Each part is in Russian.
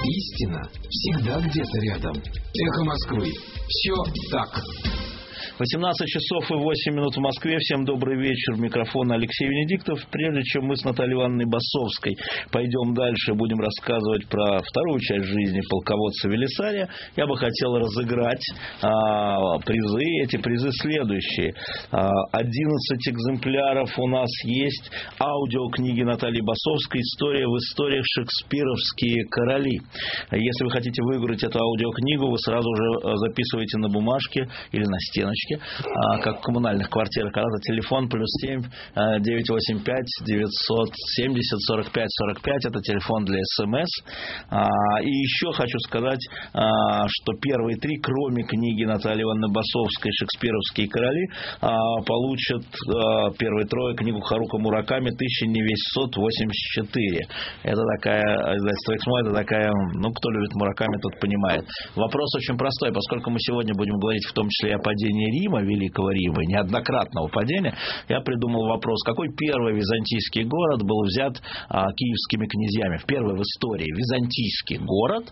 Истина всегда где-то рядом. Эхо Москвы. Все так. 18 часов и 8 минут в Москве. Всем добрый вечер. Микрофон Алексей Венедиктов. Прежде чем мы с Натальей Ивановной Басовской пойдем дальше, будем рассказывать про вторую часть жизни полководца Велисария, я бы хотел разыграть призы. Эти призы следующие. 11 экземпляров у нас есть аудиокниги Натальи Басовской «История в историях. Шекспировские короли». Если вы хотите выиграть эту аудиокнигу, вы сразу же записываете на бумажке или на стеночке, как в коммунальных квартирах, когда-то телефон +7 985 970 45 45, это телефон для СМС. И еще хочу сказать, что первые три, кроме книги Натальи Ивановны Басовской «Шекспировские короли», получат первые трое книгу Харуки Мураками «Тысяча невесть 184». Это такая, издательство «Эксмо», это такая, кто любит Мураками, тот понимает. Вопрос очень простой, поскольку мы сегодня будем говорить в том числе и о падении Рима, Великого Рима, неоднократного падения, я придумал вопрос, какой первый византийский город был взят киевскими князьями? Первый в истории византийский город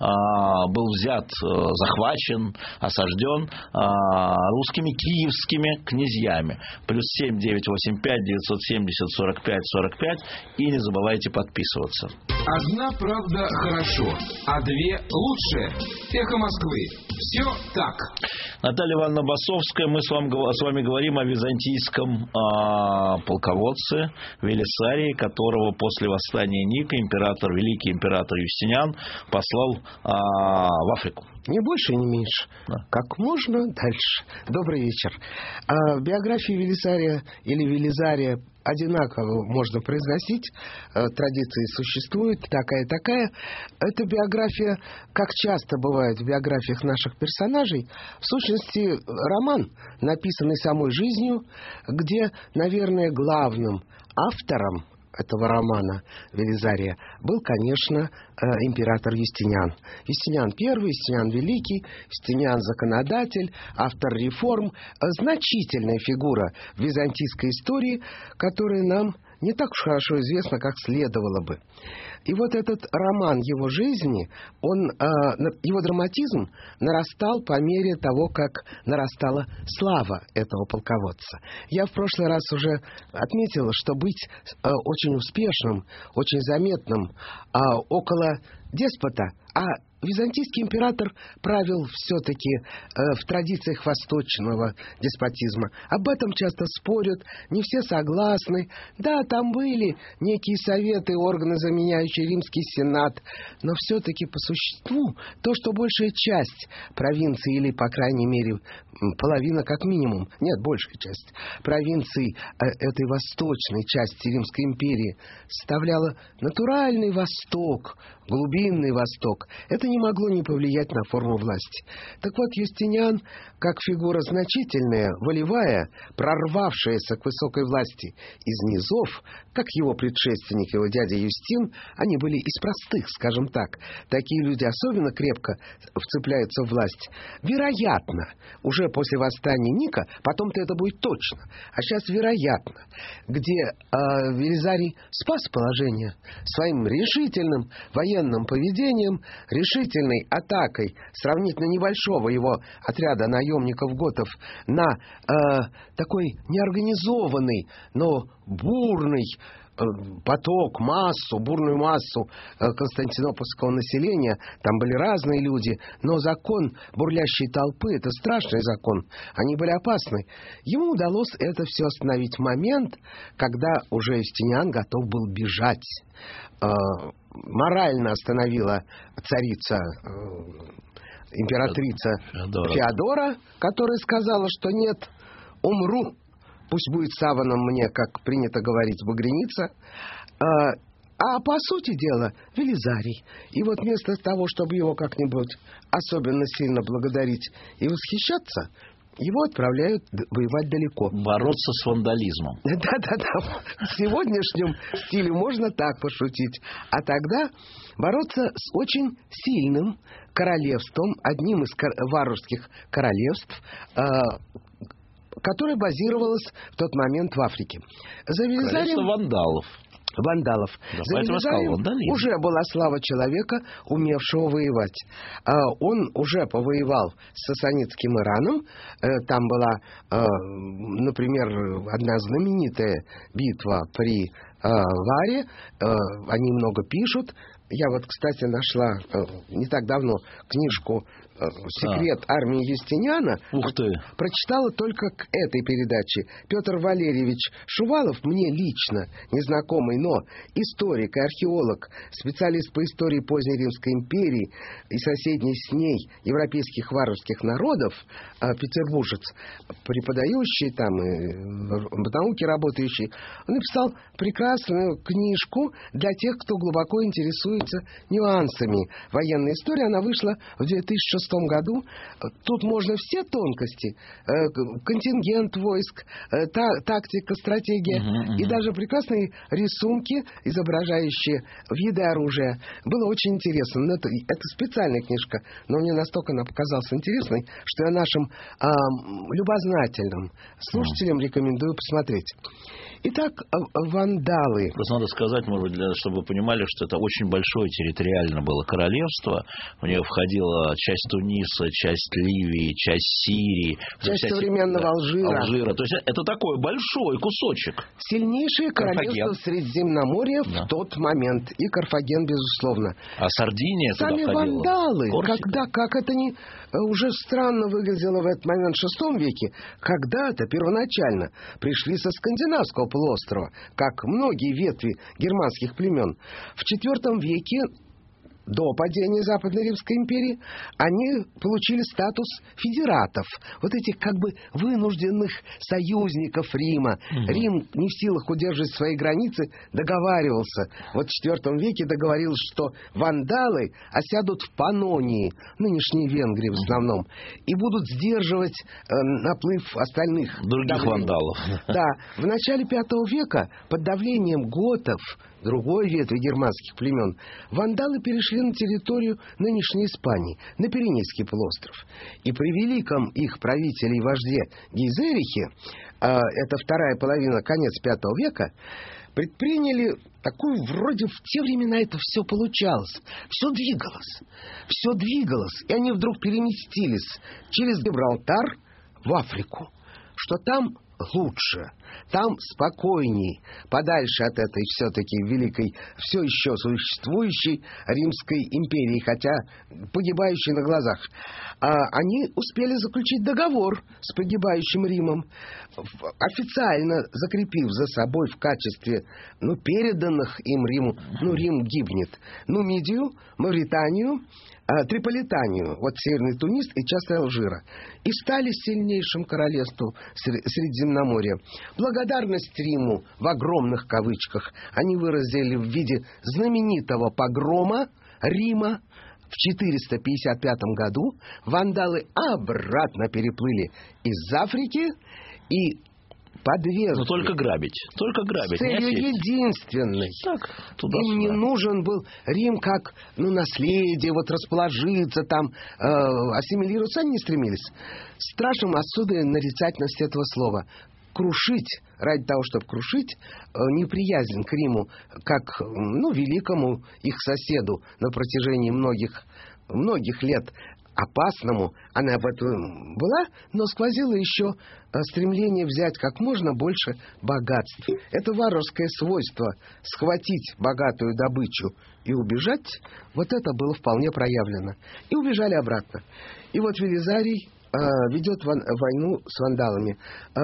был взят, захвачен, осажден русскими киевскими князьями. +7 985 970 45 45. И не забывайте подписываться. Одна правда хорошо, а две лучше. Эхо Москвы. Все так. Наталья Ивановна Басовская, мы с вами говорим о византийском полководце Велисарии, которого после восстания Ника великий император Юстиниан послал в Африку. Не больше, не меньше. Да. Как можно дальше. Добрый вечер. Биографии Велисария или Велизария одинаково можно произносить. Традиции существуют, такая. Эта биография, как часто бывает в биографиях наших персонажей, в сущности, роман, написанный самой жизнью, где, наверное, главным автором этого романа Велизария был, конечно, император Юстиниан. Юстиниан I, Юстиниан Великий, Юстиниан Законодатель, автор реформ, значительная фигура в византийской истории, которая нам не так уж хорошо известна, как следовало бы. И вот этот роман его жизни, его драматизм нарастал по мере того, как нарастала слава этого полководца. Я в прошлый раз уже отметила, что быть очень успешным, очень заметным около деспота, византийский император правил все-таки в традициях восточного деспотизма. Об этом часто спорят, не все согласны. Да, там были некие советы, органы, заменяющие Римский Сенат, но все-таки по существу то, что большая часть провинции, или, по крайней мере, половина как минимум, нет, большая часть провинций этой восточной части Римской империи составляла натуральный Восток, глубинный Восток. Это не могло не повлиять на форму власти. Так вот, Юстиниан, как фигура значительная, волевая, прорвавшаяся к высокой власти из низов, как его предшественник, его дядя Юстин, они были из простых, скажем так. Такие люди особенно крепко вцепляются в власть. Вероятно, уже после восстания Ника, потом-то это будет точно, а сейчас вероятно, где Велизарий спас положение своим решительным военным поведением, решительной атакой сравнительно небольшого его отряда наемников-готов на такой неорганизованный, но бурный бурную массу константинопольского населения. Там были разные люди, но закон бурлящей толпы — это страшный закон. Они были опасны. Ему удалось это все остановить в момент, когда уже Юстиниан готов был бежать. Морально остановила царица, императрица Феодора, которая сказала, что нет, умру. Пусть будет саваном мне, как принято говорить, багряница. А по сути дела Велизарий. И вот вместо того, чтобы его как-нибудь особенно сильно благодарить и восхищаться, его отправляют воевать далеко. Бороться с вандализмом. Да. В сегодняшнем стиле можно так пошутить. А тогда бороться с очень сильным королевством, одним из варварских королевств, которое базировалось в тот момент в Африке. Королевство вандалов. вандалов. Да, За Велизарием уже была слава человека, умевшего воевать. Он уже повоевал с сасанидским Ираном. Там была, например, одна знаменитая битва при Варе. Они много пишут. Я вот, кстати, нашла не так давно книжку «Секрет армии Юстиниана». Ух ты! Прочитала только к этой передаче. Петр Валерьевич Шувалов, мне лично незнакомый, но историк и археолог, специалист по истории поздней Римской империи и соседней с ней европейских варварских народов, петербуржец, преподающий там и в науке работающий, он написал прекрасную книжку для тех, кто глубоко интересуется нюансами военной истории. Она вышла в 2006 году. Тут можно все тонкости. Контингент войск, тактика, стратегия и даже прекрасные рисунки, изображающие виды оружия. Было очень интересно. Это специальная книжка, но мне настолько она показалась интересной, что я нашим любознательным слушателям рекомендую посмотреть. Итак, вандалы. Просто надо сказать, может быть, чтобы вы понимали, что это очень большое территориально было королевство. В нее входила часть Туниса, часть Ливии, часть Сирии. Часть современного Алжира. То есть это такой большой кусочек. Сильнейшее королевство Средиземноморья в тот момент. И Карфаген, безусловно. А Сардиния туда входила. Сами вандалы. Как это не уже странно выглядело в этот момент в VI веке, когда-то первоначально пришли со скандинавского полуострова, как многие ветви германских племен. В IV веке, до падения Западной Римской империи, они получили статус федератов, вот этих как бы вынужденных союзников Рима. Рим, не в силах удерживать свои границы, договаривался. Вот в IV веке договорился, что вандалы осядут в Паннонии, нынешней Венгрии в основном, и будут сдерживать наплыв остальных других вандалов. Да, в начале V века под давлением готов, другой ветви германских племен, вандалы перешли на территорию нынешней Испании, на Пиренейский полуостров. И при великом их правителе и вожде Гейзерихе, это вторая половина, конец V века, предприняли такую, вроде в те времена это все получалось. Все двигалось. И они вдруг переместились через Гибралтар в Африку, что там лучше, там спокойней, подальше от этой все-таки великой, все еще существующей Римской империи, хотя погибающей на глазах. Они успели заключить договор с погибающим Римом, официально закрепив за собой в качестве переданных им Риму, Рим гибнет, Нумидию, Мавританию, Триполитанию, вот Северный Тунис и часть Алжира, и стали сильнейшим королевством Средиземноморья. Благодарность Риму, в огромных кавычках, они выразили в виде знаменитого погрома Рима. В 455 году вандалы обратно переплыли из Африки и подвергли. Но только грабить. С целью единственной. Им не нужен был Рим как наследие, расположиться там, ассимилироваться. Они не стремились. Страшным отсюда нарицательность этого слова. Крушить, ради того, чтобы крушить, неприязнь к Риму, как великому их соседу на протяжении многих лет, опасному, она об этом была, но сквозило еще стремление взять как можно больше богатств. Это варварское свойство схватить богатую добычу и убежать, вот это было вполне проявлено. И убежали обратно. И вот Велизарий ведет войну с вандалами.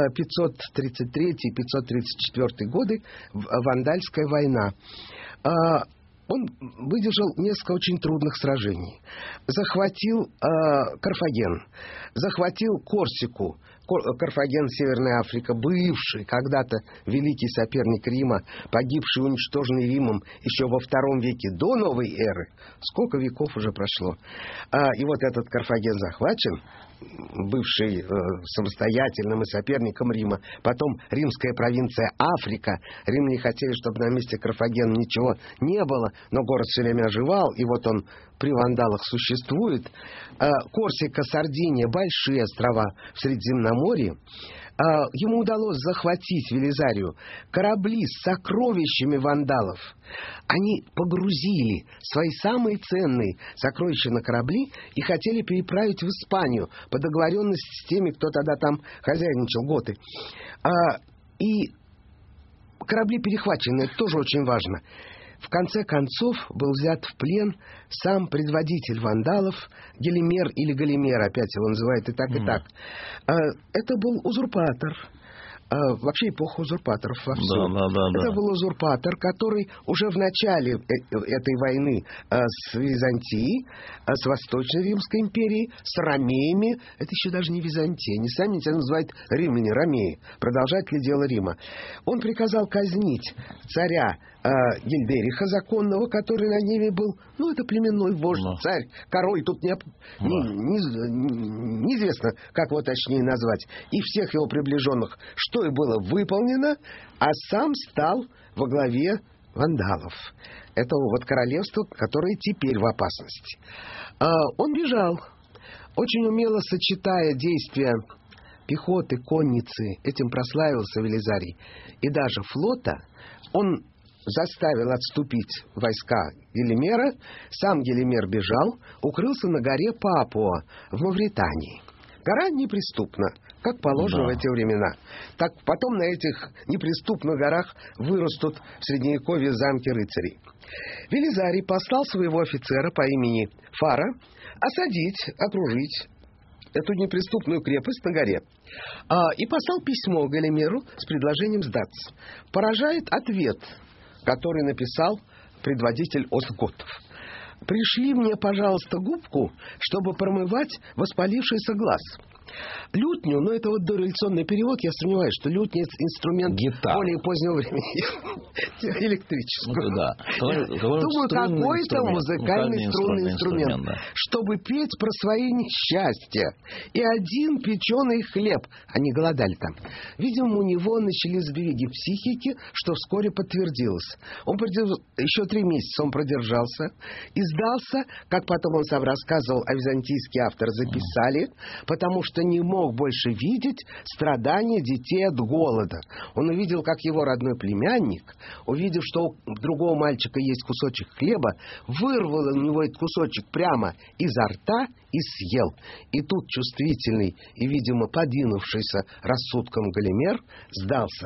533-534 годы, Вандальская война. Он выдержал несколько очень трудных сражений. Захватил Карфаген, захватил Корсику. Карфаген, Северная Африка, бывший когда-то великий соперник Рима, погибший, уничтоженный Римом еще во II веке до новой эры. Сколько веков уже прошло. И вот этот Карфаген захвачен, бывший самостоятельным и соперником Рима. Потом римская провинция Африка. Римляне хотели, чтобы на месте Карфагена ничего не было, но город все время оживал, и вот он при вандалах существует. Корсика, Сардиния, большие острова в Средиземноморье. Ему удалось захватить Велизарию корабли с сокровищами вандалов. Они погрузили свои самые ценные сокровища на корабли и хотели переправить в Испанию по договоренности с теми, кто тогда там хозяйничал, готы. И корабли перехвачены, это тоже очень важно. В конце концов был взят в плен сам предводитель вандалов, Гелимер или Галимер, опять его называют и так, и так. Это был узурпатор. Вообще эпоха узурпаторов во всем. Это был узурпатор, который уже в начале этой войны с Византией, с Восточной Римской империей, с ромеями, это еще даже не Византия, они сами себя называют римляне, ромеи, продолжатели дела Рима. Он приказал казнить царя Гильдериха законного, который над ними был, это племенной вождь, царь, король, тут неизвестно, как его точнее назвать, и всех его приближенных, что и было выполнено, а сам стал во главе вандалов. Этого вот королевства, которое теперь в опасности. Он бежал, очень умело сочетая действия пехоты, конницы, этим прославился Велизарий, и даже флота. Он заставил отступить войска Гелимера, сам Гелимер бежал, укрылся на горе Папуа в Мавритании. Гора неприступна, как положено в эти времена. Так потом на этих неприступных горах вырастут в Средневековье замки рыцарей. Велизарий послал своего офицера по имени Фара осадить, окружить эту неприступную крепость на горе. И послал письмо Галимеру с предложением сдаться. Поражает ответ, который написал предводитель остготов. «Пришли мне, пожалуйста, губку, чтобы промывать воспалившийся глаз». Лютню, но это вот дореволюционный перевод, я сомневаюсь, что лютня — инструмент более позднего времени. Электрический. Думаю, какой-то музыкальный струнный инструмент. Чтобы петь про свои несчастья. И один печеный хлеб. Они голодали там. Видимо, у него начались сдвиги психики, что вскоре подтвердилось. Еще 3 месяца он продержался. И сдался, как потом он сам рассказывал, а византийские авторы записали, потому что не мог больше видеть страдания детей от голода. Он увидел, как его родной племянник, увидев, что у другого мальчика есть кусочек хлеба, вырвал у него этот кусочек прямо изо рта и съел. И тут чувствительный и, видимо, подвинувшийся рассудком Галимер сдался.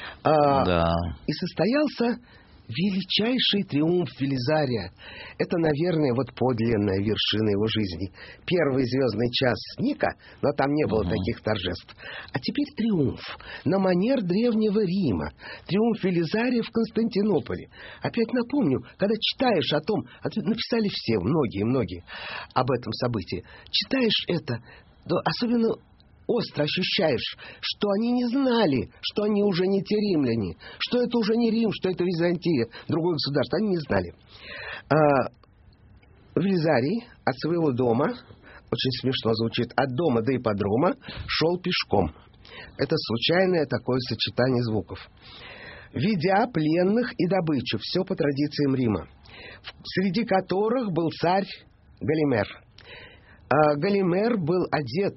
И состоялся величайший триумф Велизария. Это, наверное, вот подлинная вершина его жизни. Первый звездный час Ника, но там не было таких торжеств. А теперь триумф на манер древнего Рима. Триумф Велизария в Константинополе. Опять напомню, когда читаешь о том, написали все, многие об этом событии. Читаешь это, особенно остро ощущаешь, что они не знали, что они уже не те римляне, что это уже не Рим, что это Византия, другое государство. Они не знали. Велизарий от своего дома, очень смешно звучит, от дома до ипподрома шел пешком. Это случайное такое сочетание звуков. Ведя пленных и добычу, все по традициям Рима, среди которых был царь Галимер. Галимер был одет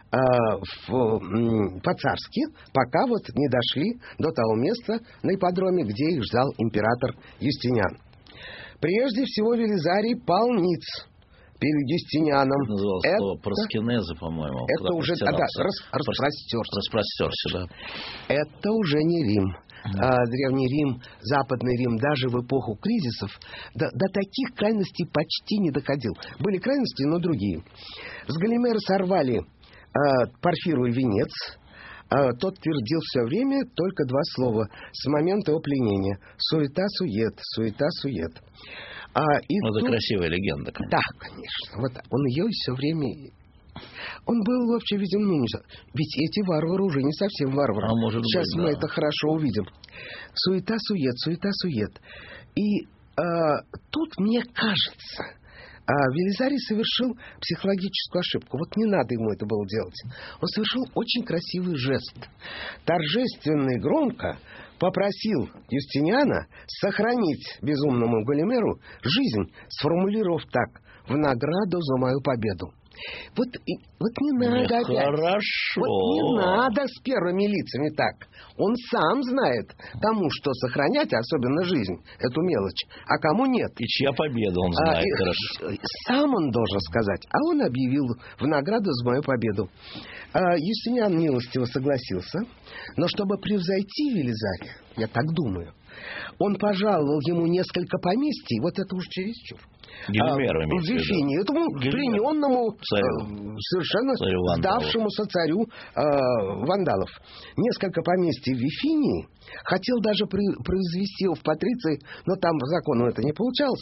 по-царски, пока вот не дошли до того места на ипподроме, где их ждал император Юстиниан. Прежде всего Велизарий пал ниц перед Юстинианом. Называл слово проскинеза, по-моему. Это уже распростерся. Распростерся, да. Это уже не Рим. Древний Рим, Западный Рим, даже в эпоху кризисов до таких крайностей почти не доходил. Были крайности, но другие. С Галимера сорвали Порфиру венец. Тот твердил все время только 2 слова с момента его пленения: суета-сует, суета-сует. Это красивая легенда, конечно. Да, конечно. Вот он ее все время... Он был вообще, видимо, ведь эти варвары уже не совсем варвары. Сейчас мы это хорошо увидим. Суета-сует, суета-сует. И тут, мне кажется, Велизарий совершил психологическую ошибку. Вот не надо ему это было делать. Он совершил очень красивый жест. Торжественно и громко попросил Юстиниана сохранить безумному Галимеру жизнь, сформулировав так: «В награду за мою победу». Вот не надо опять. Хорошо. Вот не надо с первыми лицами так. Он сам знает, кому что сохранять, особенно жизнь, эту мелочь, а кому нет. И чья победа, он знает хорошо. Сам он должен сказать. А он объявил: «В награду за мою победу». Юстиниан милостиво согласился, но чтобы превзойти Велизария, я так думаю, он пожаловал ему несколько поместий, вот это уж чересчур. Галимеру В Вифинии, этому плененному, совершенно сдавшемуся царю вандалов. Несколько поместий в Вифинии, хотел даже произвести его в патриции, но там по закону это не получалось.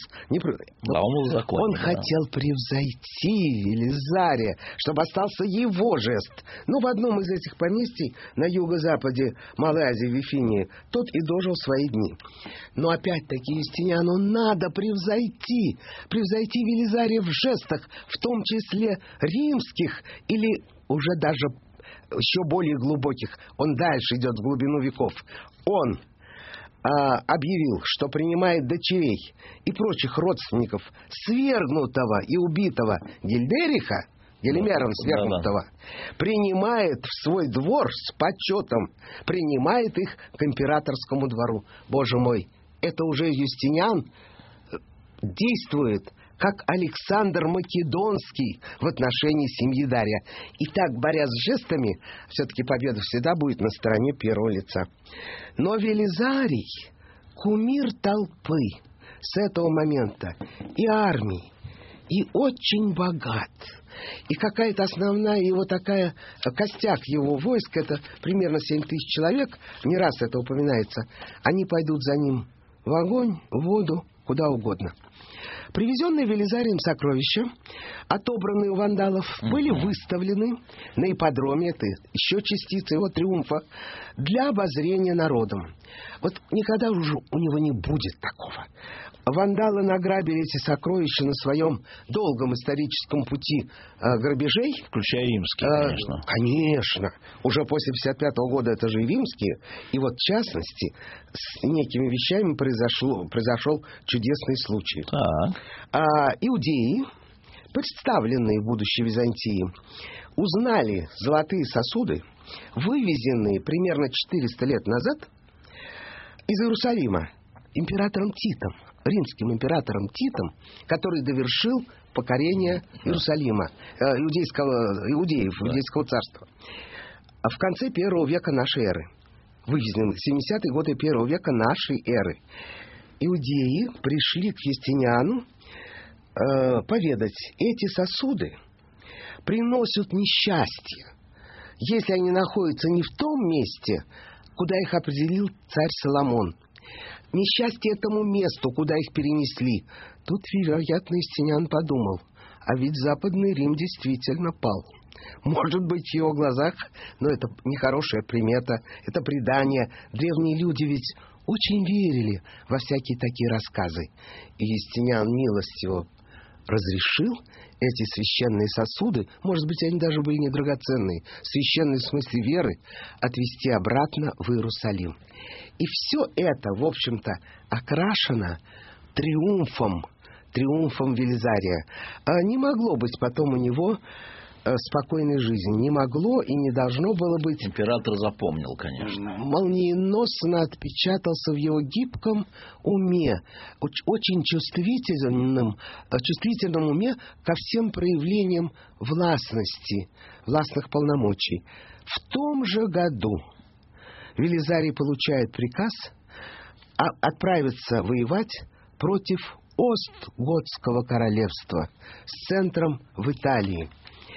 Он хотел превзойти Велизария, чтобы остался его жест. Но в одном из этих поместий на юго-западе Малой Азии, в Вифинии, тот и дожил свои дни. Но опять-таки Юстиниану надо превзойти Велизария в жестах, в том числе римских, или уже даже еще более глубоких. Он дальше идет в глубину веков. Он объявил, что принимает дочерей и прочих родственников свергнутого и убитого Гильдериха, Галимером свергнутого, принимает в свой двор с почетом, принимает их к императорскому двору. Боже мой, это уже Юстиниан действует как Александр Македонский в отношении семьи Дария. И так, борясь с жестами, все-таки победа всегда будет на стороне первого лица. Но Велизарий — кумир толпы с этого момента и армии, и очень богат. И какая-то основная его такая, костяк его войск, это примерно 7 тысяч человек, не раз это упоминается, они пойдут за ним в огонь, в воду, куда угодно. Привезенные Велизарием сокровища, отобранные у вандалов, были выставлены на ипподроме, это еще частица его триумфа, для обозрения народом. Вот никогда уже у него не будет такого. Вандалы награбили эти сокровища на своем долгом историческом пути грабежей. Включая римские, конечно. Конечно. Уже после 1955 года это же и римские. И вот, в частности, с некими вещами произошел чудесный случай. Иудеи, представленные в будущей Византии, узнали золотые сосуды, вывезенные примерно 400 лет назад из Иерусалима императором Титом, римским императором Титом, который довершил покорение Иерусалима, иудейского царства. В конце 1 века нашей эры, вывезены в 70-е годы 1 века нашей эры, иудеи пришли к Юстиниану поведать: эти сосуды приносят несчастье, если они находятся не в том месте, куда их определил царь Соломон. Несчастье этому месту, куда их перенесли. Тут, вероятно, Юстиниан подумал: а ведь Западный Рим действительно пал. Может быть, в его глазах, но это нехорошая примета, это предание. Древние люди ведь очень верили во всякие такие рассказы. И Юстиниан милостиво разрешил эти священные сосуды, может быть, они даже были не драгоценные, священные в смысле веры, отвезти обратно в Иерусалим. И все это, в общем-то, окрашено триумфом Велизария. Не могло быть потом у него спокойной жизни. Не могло и не должно было быть. Император запомнил, конечно. Молниеносно отпечатался в его гибком уме, очень чувствительном уме ко всем проявлениям властных полномочий. В том же году Велизарий получает приказ отправиться воевать против Остготского королевства с центром в Италии.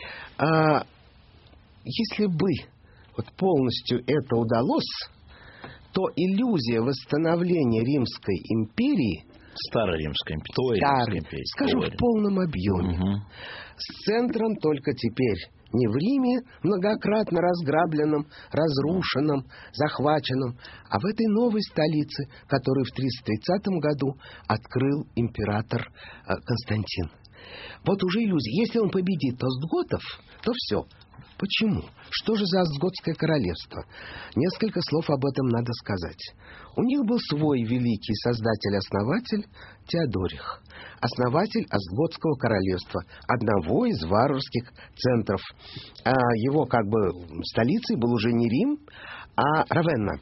Если бы полностью это удалось, то иллюзия восстановления Римской империи, Старой Римской империи, скажем, в полном объеме, с центром только теперь не в Риме, многократно разграбленном, разрушенном, захваченном, а в этой новой столице, которую в 330 году открыл император Константин. Вот уже иллюзия. Если он победит остготов, то все. Почему? Что же за Остготское королевство? Несколько слов об этом надо сказать. У них был свой великий создатель-основатель Теодорих, основатель Остготского королевства, одного из варварских центров. А его столицей был уже не Рим, а Равенна.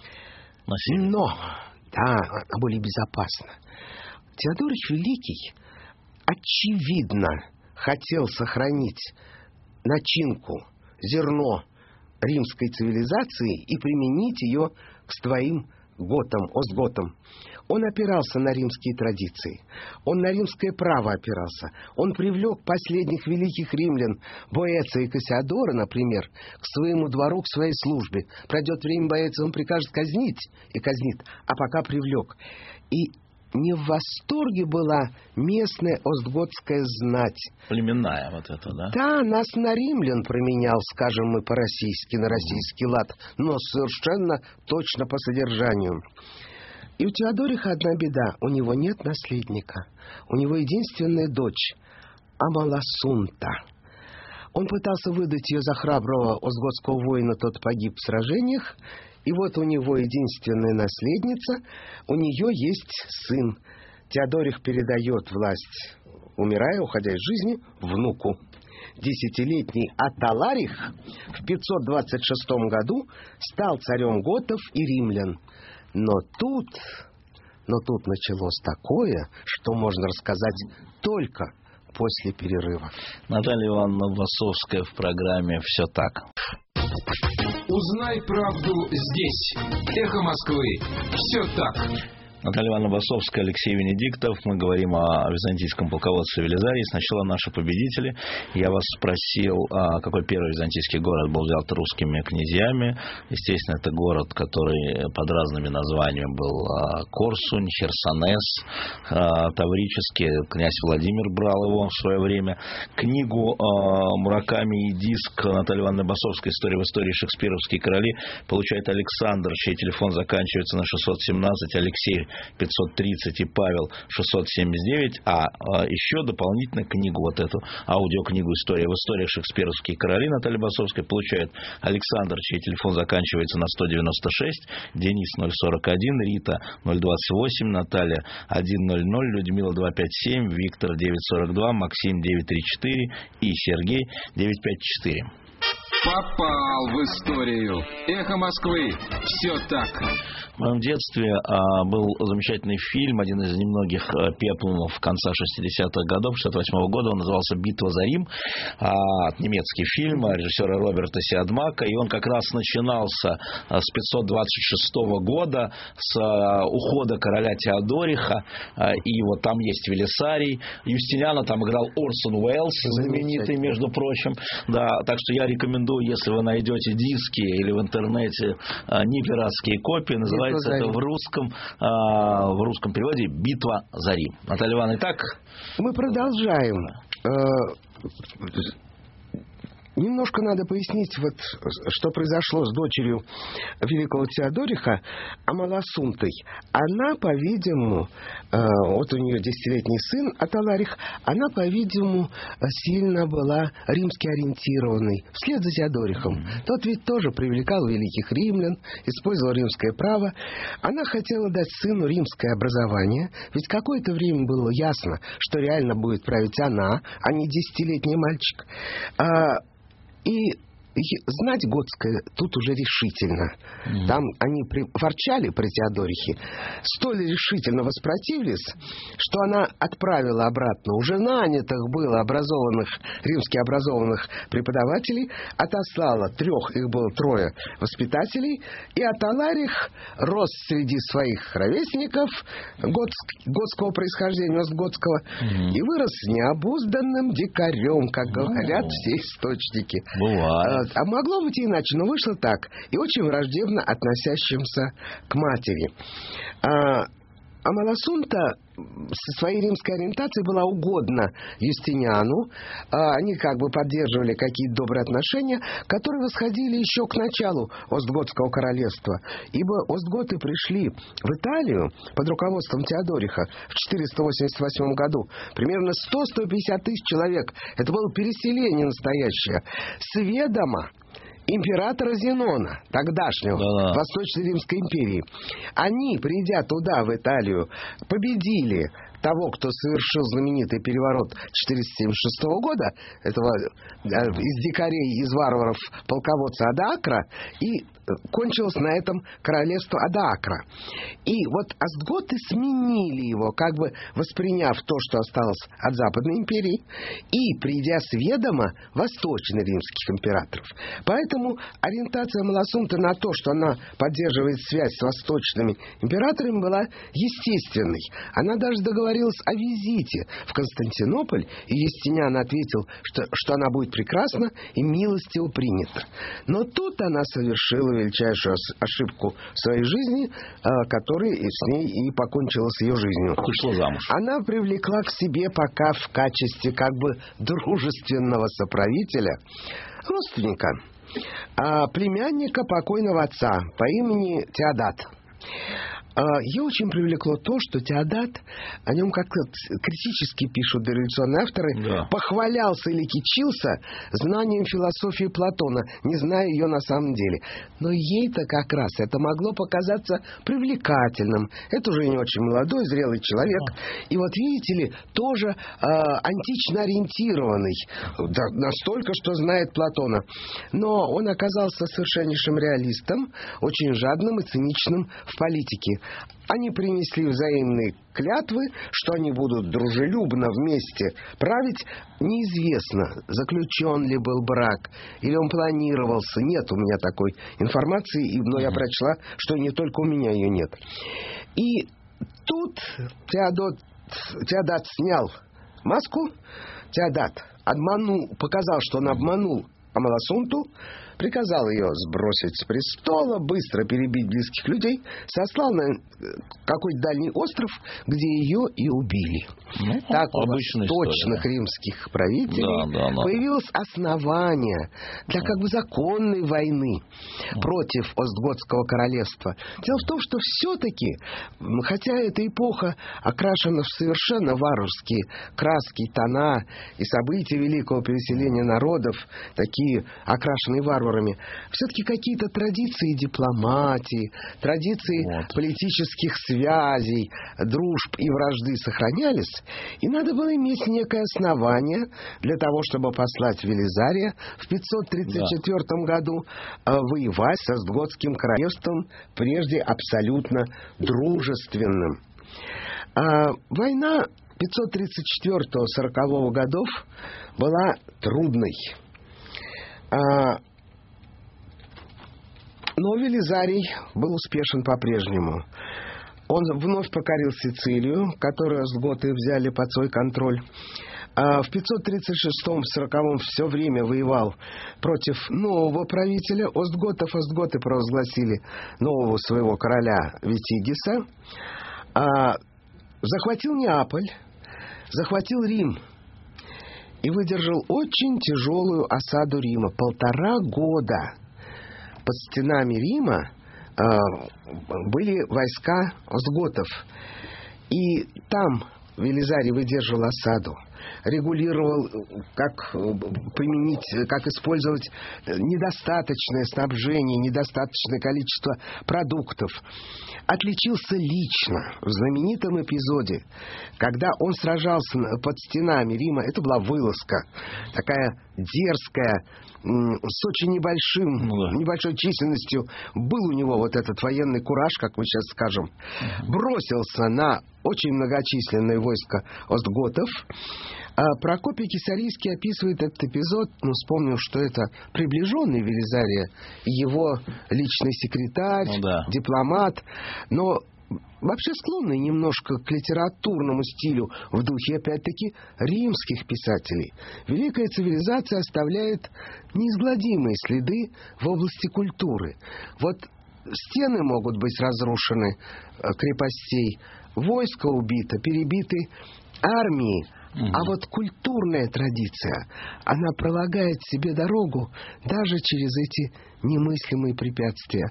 Но, да, она более безопасна. Теодорих Великий, очевидно, хотел сохранить начинку, зерно римской цивилизации и применить ее к своим остготам. Он опирался на римские традиции, он на римское право опирался, он привлек последних великих римлян, Боэция и Кассиодора, например, к своему двору, к своей службе. Пройдет время, Боэция он прикажет казнить, и казнит, а пока привлек. И не в восторге была местная остготская знать. Племенная вот это, да? Да, нас на римлян променял, скажем мы по-российски, на российский лад, но совершенно точно по содержанию. И у Теодориха одна беда. У него нет наследника. У него единственная дочь Амаласунта. Он пытался выдать ее за храброго остготского воина, тот погиб в сражениях. И вот у него единственная наследница, у нее есть сын. Теодорих передает власть, умирая, уходя из жизни, внуку. 10-летний Аталарих в 526 году стал царем готов и римлян. Но тут началось такое, что можно рассказать только после перерыва. Наталья Ивановна Басовская в программе «Все так». Узнай правду здесь. Эхо Москвы. Все так. Наталья Ивановна Басовская, Алексей Венедиктов. Мы говорим о византийском полководце Велизарии. Сначала наши победители. Я вас спросил, какой первый византийский город был взят русскими князьями. Естественно, это город, который под разными названиями был Корсунь, Херсонес, Таврический. Князь Владимир брал его в свое время. Книгу Мураками и диск Натальи Ивановны Басовской «История в истории. Шекспировские короли» получает Александр, чей телефон заканчивается на 617, Алексей 530 и Павел 679, а еще дополнительно книгу, вот эту аудиокнигу «История в истории. Шекспировские короли» Натальи Басовской получает Александр, чей телефон заканчивается на 196, Денис 041, Рита 028, Наталья 100, Людмила 257, Виктор 942, Максим 934 и Сергей 954. Попал в историю. Эхо Москвы. Все так. В моем детстве был замечательный фильм, один из немногих пеплумов конца 60-х годов, 68-го года. Он назывался «Битва за Рим». Немецкий фильм режиссера Роберта Сиадмака. И он как раз начинался с 526 года, с ухода короля Теодориха. И вот там есть Велисарий. Юстиниана там играл Орсон Уэллс, знаменитый, между прочим. Да, так что я рекомендую, если вы найдете диски или в интернете не пиратские копии, называется это в русском переводе «Битва за Рим». Наталья Ивановна, итак? Мы продолжаем. Немножко надо пояснить, что произошло с дочерью великого Теодориха, Амаласунтой. Она, по-видимому, вот у нее 10-летний сын Аталарих, она, по-видимому, сильно была римски ориентированной, вслед за Теодорихом. Тот ведь тоже привлекал великих римлян, использовал римское право. Она хотела дать сыну римское образование, ведь какое-то время было ясно, что реально будет править она, а не 10-летний мальчик. И знать готское тут уже решительно. Там они ворчали при Теодорихе, столь решительно воспротивились, что она отправила обратно уже нанятых было римски образованных преподавателей, отослала их было 3 воспитателей, и Аталарих рос среди своих ровесников готского происхождения, остготского, и вырос необузданным дикарем, как говорят все источники. Бывает. А могло быть и иначе, но вышло так. И очень враждебно относящимся к матери. Амаласунта со своей римской ориентацией была угодна Юстиниану. Они как бы поддерживали какие-то добрые отношения, которые восходили еще к началу Остготского королевства. Ибо остготы пришли в Италию под руководством Теодориха в 488 году. Примерно 100-150 тысяч человек. Это было переселение настоящее. С ведома императора Зенона, тогдашнего, Восточной Римской империи. Они, придя туда, в Италию, победили того, кто совершил знаменитый переворот 476 года, этого из дикарей, из варваров полководца Адаакра, и кончилось на этом королевство Адаакра. И вот остготы сменили его, как бы восприняв то, что осталось от Западной империи, и придя с ведома восточно-римских императоров. Поэтому ориентация Амаласунты на то, что она поддерживает связь с восточными императорами, была естественной. Она даже договорилась о визите в Константинополь, и Юстиниан ответил, что она будет прекрасна и милостиво принята. Но тут она совершила величайшую ошибку в своей жизни, которая с ней и покончила с ее жизнью. Вышла замуж. Она привлекла к себе пока в качестве как бы дружественного соправителя родственника, племянника покойного отца по имени Теодат. Ее очень привлекло то, что Теодат, о нем как-то критически пишут дореволюционные авторы, похвалялся или кичился знанием философии Платона, не зная ее на самом деле. Но ей-то как раз это могло показаться привлекательным. Это уже не очень молодой, зрелый человек. И вот видите ли, тоже антично ориентированный, настолько, что знает Платона. Но он оказался совершеннейшим реалистом, очень жадным и циничным в политике. Они принесли взаимные клятвы, что они будут дружелюбно вместе править. Неизвестно, заключен ли был брак, или он планировался. Нет у меня такой информации, но я прочла, что не только у меня ее нет. И тут Теодат снял маску. Теодат показал, что он обманул Амаласунту, приказал ее сбросить с престола, быстро перебить близких людей, сослал на какой-то дальний остров, где ее и убили. Так у восточных римских правителей появилось основание для как бы законной войны против Остготского королевства. Дело в том, что все-таки, хотя эта эпоха окрашена в совершенно варварские краски, тона и события великого переселения народов, такие окрашенные варварами, все-таки какие-то традиции дипломатии, традиции политических связей, дружб и вражды сохранялись, и надо было иметь некое основание для того, чтобы послать Велизария в 534 году воевать с Остготским королевством, прежде абсолютно дружественным. Война 534-40 годов была трудной. Но Велизарий был успешен по-прежнему. Он вновь покорил Сицилию, которую остготы взяли под свой контроль. В 536-40 все время воевал против нового правителя остготов. Остготы провозгласили нового своего короля Витигиса. Захватил Неаполь, захватил Рим и выдержал очень тяжелую осаду Рима. 1,5 года под стенами Рима были войска остготов. И там Велизарий выдерживал осаду, регулировал, как применить, как использовать недостаточное снабжение, недостаточное количество продуктов. Отличился лично в знаменитом эпизоде, когда он сражался под стенами Рима. Это была вылазка, такая дерзкая, с очень небольшой численностью. Был у него вот этот военный кураж, как мы сейчас скажем. Бросился на очень многочисленное войско остготов. Прокопий Кесарийский описывает этот эпизод, вспомнив, что это приближенный Велизария, его личный секретарь, дипломат, но вообще склонный немножко к литературному стилю в духе, опять-таки, римских писателей. Великая цивилизация оставляет неизгладимые следы в области культуры. Вот стены могут быть разрушены, крепостей, войско убито, перебиты армии. А вот культурная традиция, она пролагает себе дорогу даже через эти немыслимые препятствия.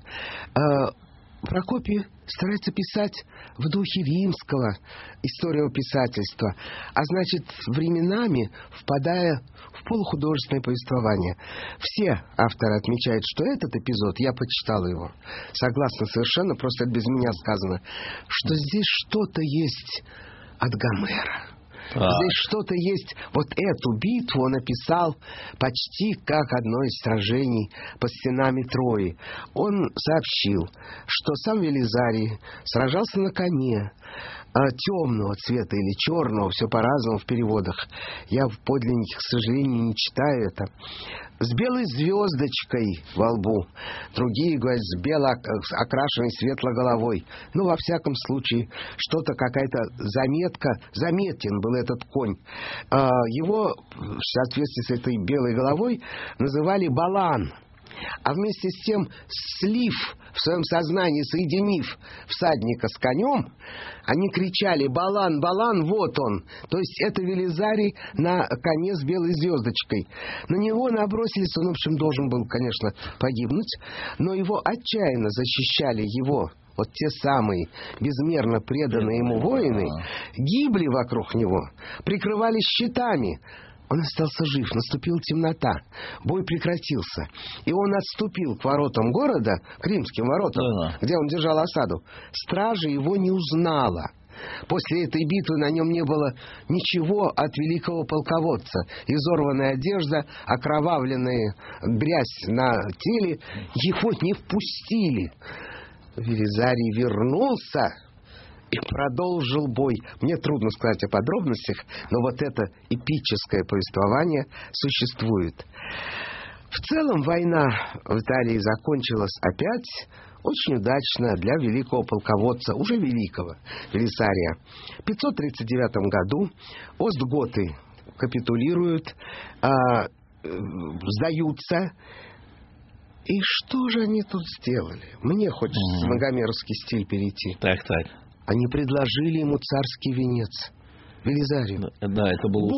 Прокопий старается писать в духе римского историописательства, а значит, временами впадая в полухудожественное повествование. Все авторы отмечают, что этот эпизод, я почитал его, согласно совершенно, просто это без меня сказано, что здесь что-то есть от Гомера. Здесь что-то есть. Вот эту битву он описал почти как одно из сражений под стенами Трои. Он сообщил, что сам Велизарий сражался на коне темного цвета или черного, все по-разному в переводах. Я в подлиннике, к сожалению, не читаю это. С белой звездочкой во лбу. Другие говорят, с бело окрашенной светлой головой. Ну, во всяком случае, что-то, какая-то заметка. Заметен был этот конь. Его, в соответствии с этой белой головой, называли Балан. А вместе с тем, слив в своем сознании, соединив всадника с конем, они кричали: «Балан, Балан, вот он!» То есть это Велизарий на коне с белой звездочкой. На него набросились, он, в общем, должен был, конечно, погибнуть, но его отчаянно защищали его. Вот те самые безмерно преданные ему воины гибли вокруг него, прикрывались щитами. Он остался жив, наступила темнота, бой прекратился, и он отступил к воротам города, к римским воротам, где он держал осаду. Стража его не узнала. После этой битвы на нем не было ничего от великого полководца. Изорванная одежда, окровавленная грязь на теле, его не впустили. Велизарий вернулся и продолжил бой. Мне трудно сказать о подробностях, но вот это эпическое повествование существует. В целом война в Италии закончилась опять очень удачно для великого полководца, уже великого Велисария. В 539 году остготы капитулируют, сдаются. И что же они тут сделали? Мне хочется на гомеровский стиль перейти. Так. Они предложили ему царский венец. Велизарию. Да, это было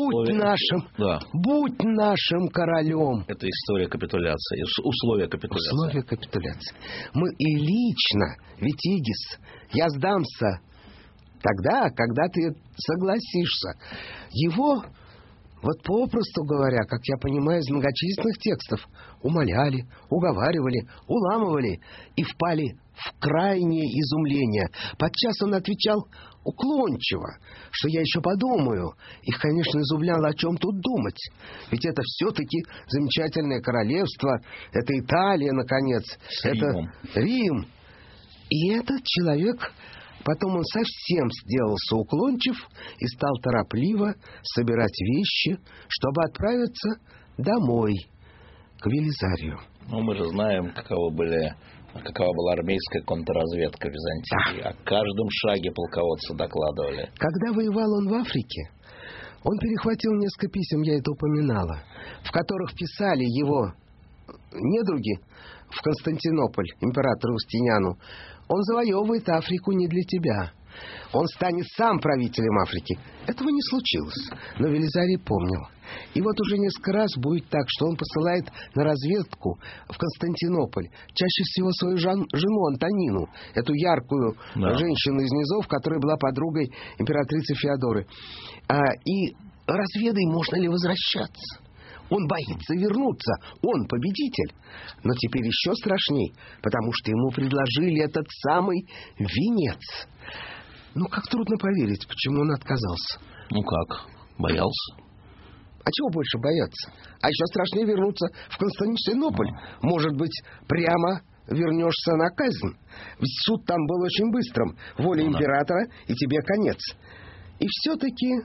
будь нашим королем. Это история капитуляции, условия капитуляции. Мы и лично, Витигис, я сдамся тогда, когда ты согласишься. Его, вот попросту говоря, как я понимаю из многочисленных текстов, умоляли, уговаривали, уламывали и впали в крайнее изумление. Подчас он отвечал уклончиво, что я еще подумаю. Их, конечно, изумляло, о чем тут думать. Ведь это все-таки замечательное королевство, это Италия, наконец, это Рим. И этот человек, потом он совсем сделался уклончив и стал торопливо собирать вещи, чтобы отправиться домой, к Велизарию. Ну, мы же знаем, какова была армейская контрразведка Византии. О каждом шаге полководца докладывали. Когда воевал он в Африке, он перехватил несколько писем, я это упоминала, в которых писали его недруги в Константинополь, императору Устиниану: он завоевывает Африку не для тебя. Он станет сам правителем Африки. Этого не случилось, но Велизарий помнил. И вот уже несколько раз будет так, что он посылает на разведку в Константинополь чаще всего свою жену Антонину, эту яркую женщину из низов, которая была подругой императрицы Феодоры. И разведай, можно ли возвращаться. Он боится вернуться. Он победитель. Но теперь еще страшней, потому что ему предложили этот самый венец. Ну, как трудно поверить, почему он отказался. Ну как? Боялся? А чего больше бояться? А еще страшнее вернуться в Константинополь. Может быть, прямо вернешься на казнь. Ведь суд там был очень быстрым. Воля императора, и тебе конец. И все-таки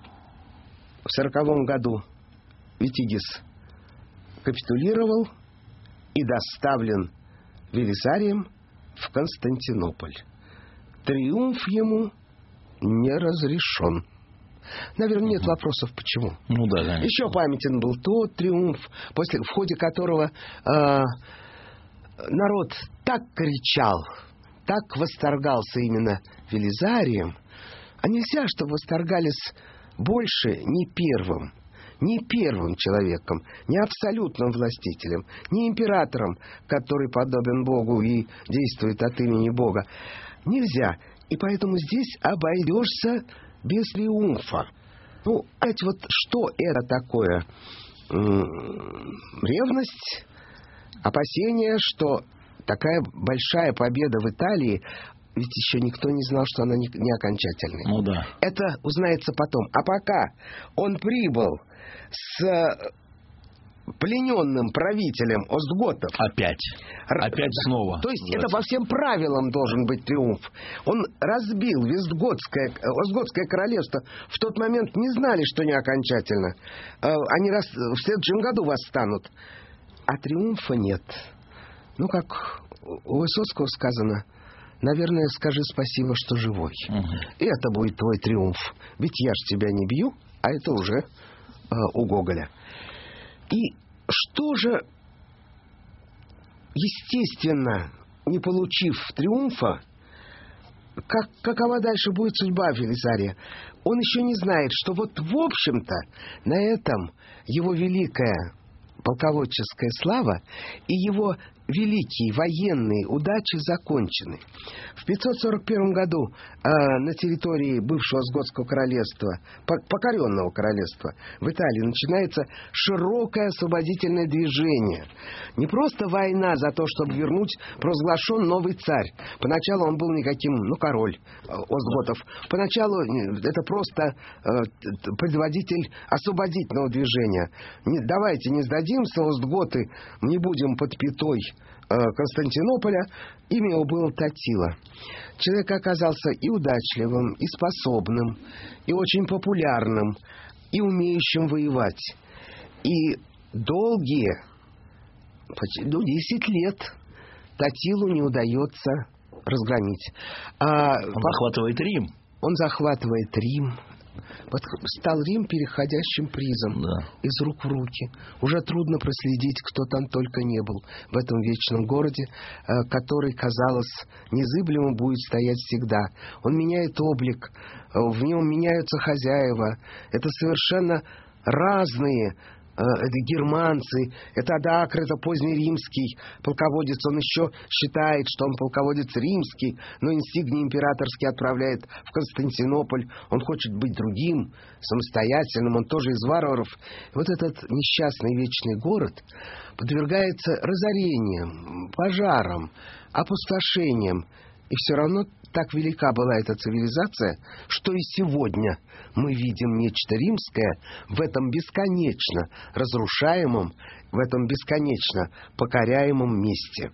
в 40-м году Витигис капитулировал и доставлен Велизарием в Константинополь. Триумф ему не разрешен. Наверное, нет вопросов, почему. Ну да, конечно. Еще памятен был тот триумф, в ходе которого народ так кричал, так восторгался именно Велизарием, а нельзя, чтобы восторгались больше не первым человеком, не абсолютным властителем, не императором, который подобен Богу и действует от имени Бога. Нельзя. И поэтому здесь обойдешься без триумфа. Ну, опять вот что это такое? Ревность, опасение, что такая большая победа в Италии, ведь еще никто не знал, что она не окончательная. Ну да. Это узнается потом. А пока он прибыл с плененным правителем остготов. Опять снова. То есть это по всем правилам должен быть триумф. Он разбил остготское королевство. В тот момент не знали, что не окончательно. Они в следующем году восстанут. А триумфа нет. Ну, как у Высоцкого сказано, наверное, скажи спасибо, что живой. И это будет твой триумф. Ведь я ж тебя не бью, а это уже у Гоголя. И что же, естественно, не получив триумфа, какова дальше будет судьба Велизария? Он еще не знает, что вот в общем-то на этом его великая полководческая слава и его великие военные удачи закончены. В 541 году на территории бывшего Остготского королевства, покоренного королевства, в Италии начинается широкое освободительное движение. Не просто война за то, чтобы вернуть, провозглашен новый царь. Поначалу он был никаким, король остготов. Поначалу это просто предводитель освободительного движения. Давайте не сдадимся, остготы, не будем под пятой Константинополя. Имя его было Татила. Человек оказался и удачливым, и способным, и очень популярным, и умеющим воевать. И долгие, 10 лет Татилу не удается разгромить. Он захватывает Рим. Он захватывает Рим. Стал Рим переходящим призом из рук в руки. Уже трудно проследить, кто там только не был в этом вечном городе, который, казалось, незыблемо будет стоять всегда. Он меняет облик, в нем меняются хозяева. Это совершенно разные. Это германцы, это Адакр, это позднеримский полководец. Он еще считает, что он полководец римский, но инсигнии императорские отправляет в Константинополь. Он хочет быть другим, самостоятельным, он тоже из варваров. И вот этот несчастный вечный город подвергается разорениям, пожарам, опустошениям. И все равно так велика была эта цивилизация, что и сегодня мы видим нечто римское в этом бесконечно разрушаемом, в этом бесконечно покоряемом месте.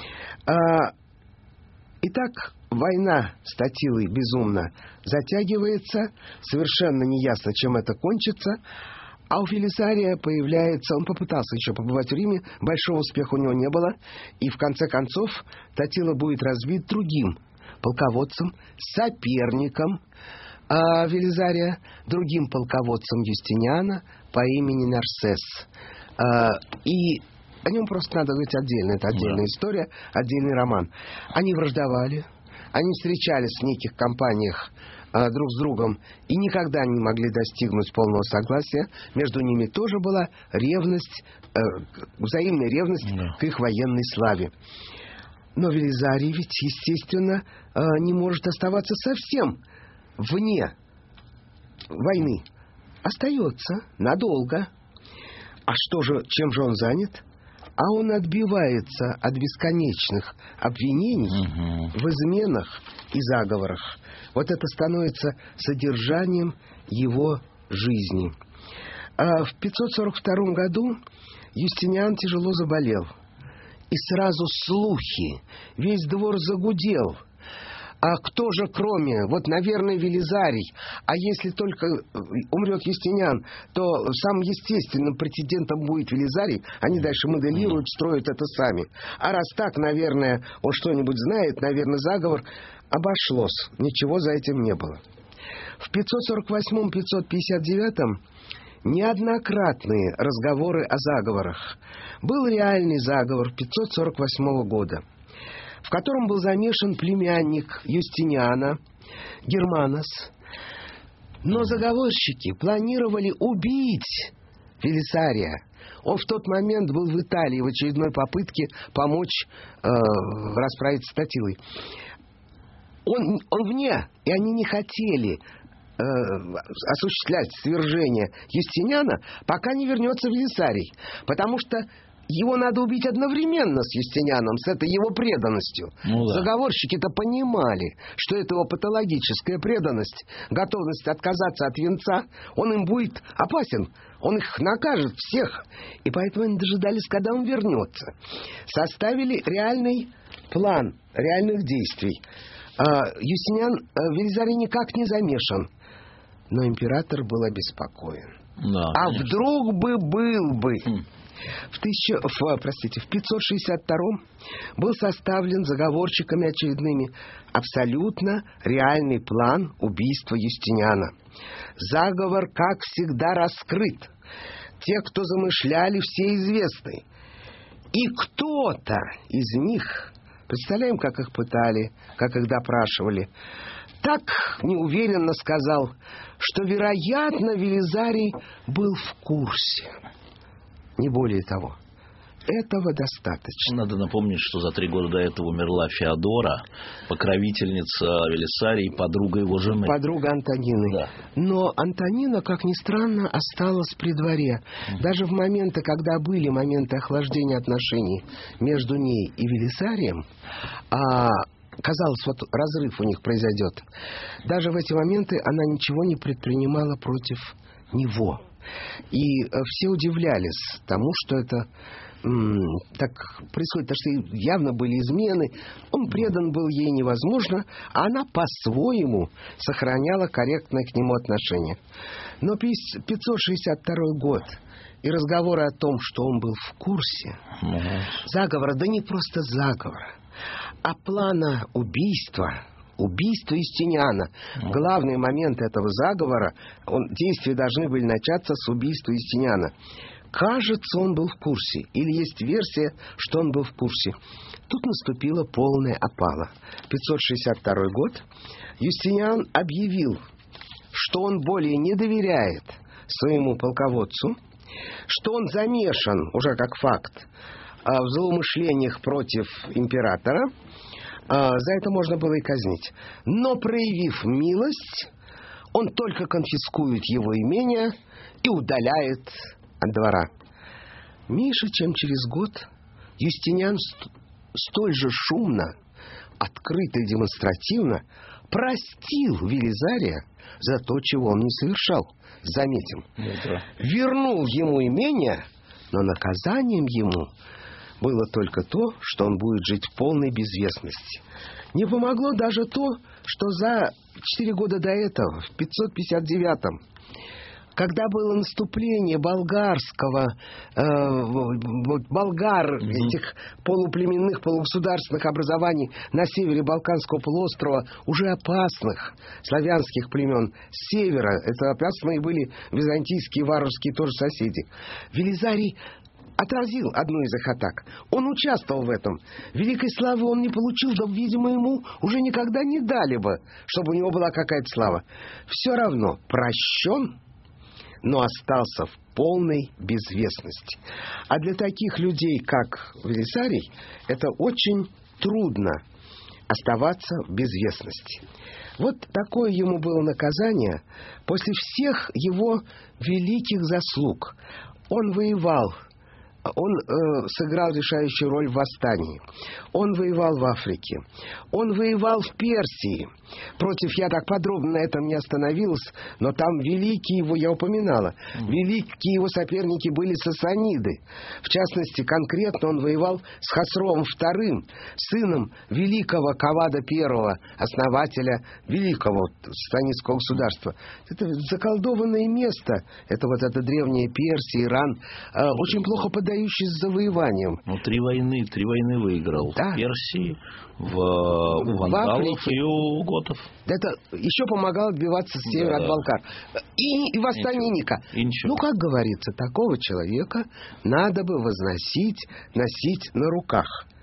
Итак, война с Татилой безумно затягивается, совершенно неясно, чем это кончится. А у Велизария появляется... Он попытался еще побывать в Риме, большого успеха у него не было. И в конце концов Татила будет разбит другим полководцем, соперником Велизария, другим полководцем Юстиниана по имени Нарсес. И о нем просто надо говорить отдельно. Это отдельная история, отдельный роман. Они враждовали, они встречались в неких компаниях друг с другом и никогда не могли достигнуть полного согласия. Между ними тоже была ревность, взаимная ревность к их военной славе. Но Велизарий ведь, естественно, не может оставаться совсем вне войны. Остается надолго. А чем же он занят? А он отбивается от бесконечных обвинений в изменах и заговорах. Вот это становится содержанием его жизни. В 542 году Юстиниан тяжело заболел. И сразу слухи, весь двор загудел. А кто же кроме, наверное, Велизарий, а если только умрет Юстиниан, то самым естественным претендентом будет Велизарий, они дальше моделируют, строят это сами. А раз так, наверное, он что-нибудь знает, наверное, заговор. Обошлось, ничего за этим не было. В 548-559 неоднократные разговоры о заговорах. Был реальный заговор 548 года. в котором был замешан племянник Юстиниана, Германос. Но заговорщики планировали убить Велисария. Он в тот момент был в Италии в очередной попытке помочь расправиться с Татилой. Он вне, и они не хотели осуществлять свержение Юстиниана, пока не вернется Велисарий. Потому что его надо убить одновременно с Юстинианом, с этой его преданностью. Ну, да. Заговорщики-то понимали, что это его патологическая преданность, готовность отказаться от венца, он им будет опасен, он их накажет всех. И поэтому они дожидались, когда он вернется. Составили реальный план реальных действий. Юстиниан Велизарий никак не замешан, но император был обеспокоен. Да, а конечно. Вдруг бы был бы... В 562 был составлен заговорщиками очередными абсолютно реальный план убийства Юстиниана. Заговор, как всегда, раскрыт. Те, кто замышляли, все известны. И кто-то из них, представляем, как их пытали, как их допрашивали, так неуверенно сказал, что, вероятно, Велизарий был в курсе. Не более того. Этого достаточно. Надо напомнить, что за 3 года до этого умерла Феодора, покровительница Велисария и подруга его жены. Подруга Антонины. Да. Но Антонина, как ни странно, осталась при дворе. Даже в моменты, когда были моменты охлаждения отношений между ней и Велисарием, казалось, вот разрыв у них произойдет. Даже в эти моменты она ничего не предпринимала против него. И все удивлялись тому, что это так происходит, потому что явно были измены. Он предан был ей невозможно, а она по-своему сохраняла корректное к нему отношение. Но 562 год и разговоры о том, что он был в курсе заговора, да не просто заговора, а плана убийства Юстиниана. Главный момент этого заговора, действия должны были начаться с убийства Юстиниана. Кажется, он был в курсе, или есть версия, что он был в курсе. Тут наступила полная опала. 562 год. Юстиниан объявил, что он более не доверяет своему полководцу, что он замешан, уже как факт, в злоумышлениях против императора. За это можно было и казнить. Но, проявив милость, он только конфискует его имение и удаляет от двора. Меньше чем через год Юстиниан столь же шумно, открыто и демонстративно простил Велизария за то, чего он не совершал. Заметим. Вернул ему имение, но наказанием ему было только то, что он будет жить в полной безвестности. Не помогло даже то, что за 4 года до этого, в 559-м, когда было наступление этих полуплеменных, полугосударственных образований на севере Балканского полуострова, уже опасных славянских племен с севера, это опасные были византийские, варварские тоже соседи, Велизарий отразил одну из их атак. Он участвовал в этом. Великой славы он не получил, да, видимо, ему уже никогда не дали бы, чтобы у него была какая-то слава. Все равно прощен, но остался в полной безвестности. А для таких людей, как Велисарий, это очень трудно оставаться в безвестности. Вот такое ему было наказание после всех его великих заслуг. Он воевал. Он сыграл решающую роль в восстании. Он воевал в Африке. Он воевал в Персии. Я так подробно на этом не остановился, но там великие его, я упоминала, великие его соперники были сасаниды. В частности, конкретно он воевал с Хосровом II, сыном великого Кавада I, основателя великого сасанидского государства. Это заколдованное место, это древняя Персия, Иран, очень плохо поддающийся завоеваниям. 3 войны выиграл. Да. В Персии, у вандалов и у готов. Это еще помогало отбиваться с севера от Балкар. И восстание Ника. Как говорится, такого человека надо бы носить на руках.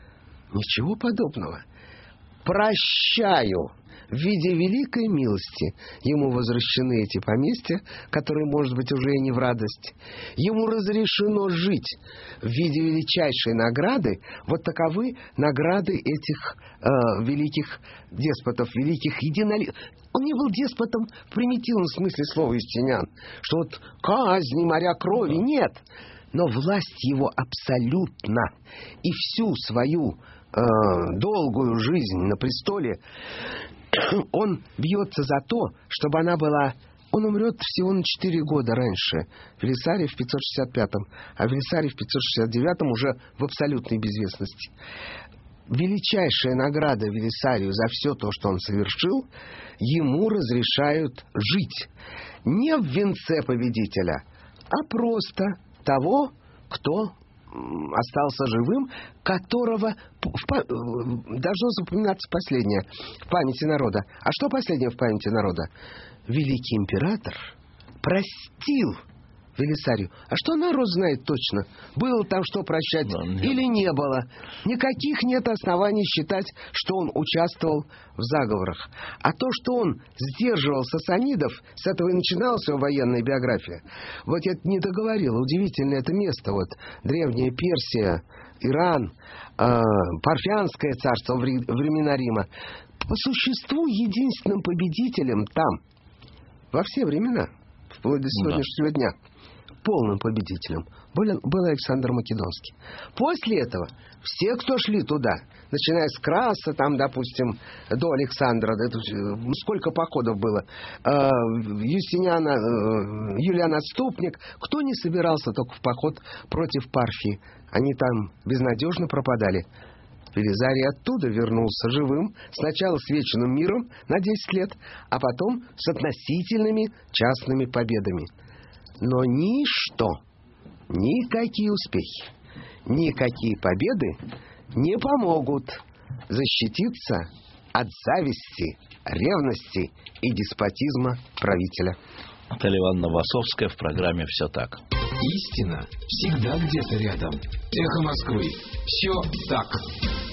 Ничего подобного. Прощаю. В виде великой милости ему возвращены эти поместья, которые, может быть, уже и не в радость. Ему разрешено жить в виде величайшей награды. Вот таковы награды этих великих деспотов, великих единоличий. Он не был деспотом в примитивном смысле слова Юстиниан, что вот казни, моря крови, нет. Но власть его абсолютна. И всю свою долгую жизнь на престоле он бьется за то, чтобы она была... Он умрет всего на 4 года раньше. Велисарий в 565-м, а Велисарий в 569-м уже в абсолютной безвестности. Величайшая награда Велисарию за все то, что он совершил, ему разрешают жить. Не в венце победителя, а просто того, кто остался живым, которого должно запоминаться последнее в памяти народа. А что последнее в памяти народа? Великий император простил Велисарию. А что народ знает точно? Было там что прощать или не было? Никаких нет оснований считать, что он участвовал в заговорах. А то, что он сдерживал сасанидов, с этого и начиналась его военная биография. Вот я не договорил. Удивительное это место. Вот древняя Персия, Иран, Парфянское царство времена Рима. По существу единственным победителем там во все времена, вплоть до сегодняшнего дня, полным победителем был Александр Македонский. После этого все, кто шли туда, начиная с Краса, там, допустим, до Александра, сколько походов было, Юлиан Отступник, кто не собирался только в поход против Парфии, они там безнадежно пропадали. Велизарий оттуда вернулся живым, сначала с вечным миром на 10 лет, а потом с относительными частными победами. Но ничто, никакие успехи, никакие победы не помогут защититься от зависти, ревности и деспотизма правителя. Наталья Ивановна Басовская в программе «Все так». Истина всегда где-то рядом. Эхо Москвы. Все так.